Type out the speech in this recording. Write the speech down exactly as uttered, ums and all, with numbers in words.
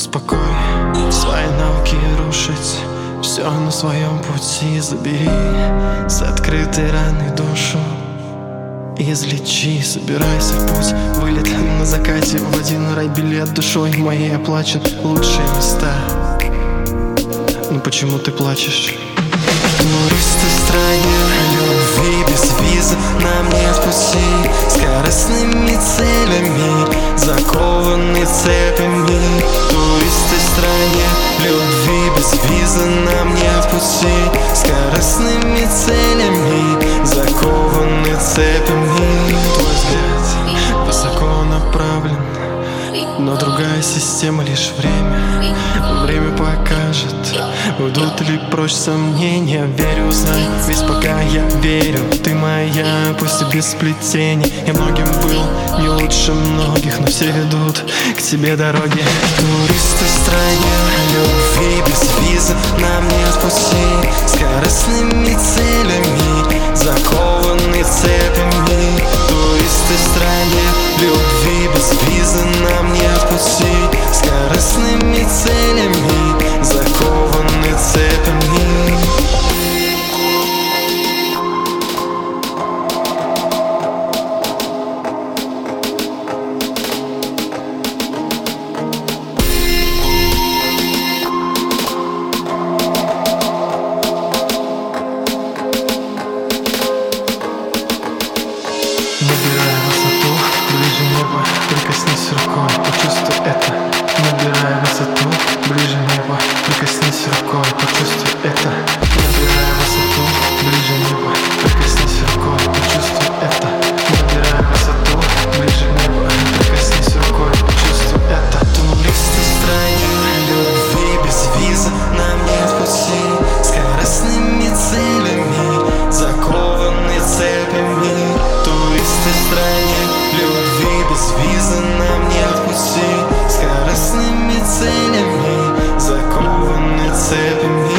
Успокой свои навыки рушить, все на своем пути забери. С открытой раной душу излечи. Собирайся в путь, вылет на закате. В один рай билет душой моей оплачен. Лучшие места. Ну почему ты плачешь? Туристы в стране любви без визы, нам нет пути. Скоростными целями закованы цепями. Туристы в стране любви без визы, нам нет пути. Скоростными целями закованы цепями. Твой взгляд высоко направлен, но другая система, лишь время. Время покажет, уйдут ли прочь сомнения. Верю, знай, ведь пока я верю, ты моя, пусть и без сплетений. Я многим был не лучше многих, но все ведут к тебе дороги. Туристы в стране любви без визы, нам нет пути. Скоростными целями закованы цепями. Туристы в стране любви без визы, нам нет пути. Скоростными целями закованы цепями. Набирая высоту, ближе неба, прикоснись рукой, почувствуй это. Набирая высоту, ближе неба, прикоснись рукой, почувствуй это. Набирая высоту, ближе неба, прикоснись рукой, почувствуй это. Набирая высоту, ближе неба, прикоснись рукой, почувствуй это. Туристы в стране любви без визы, нам нет пути. Скоростными целями закованы цепями. Туристы в стране любви без визы, нам нет пути. Скоростными целями закованы цепями.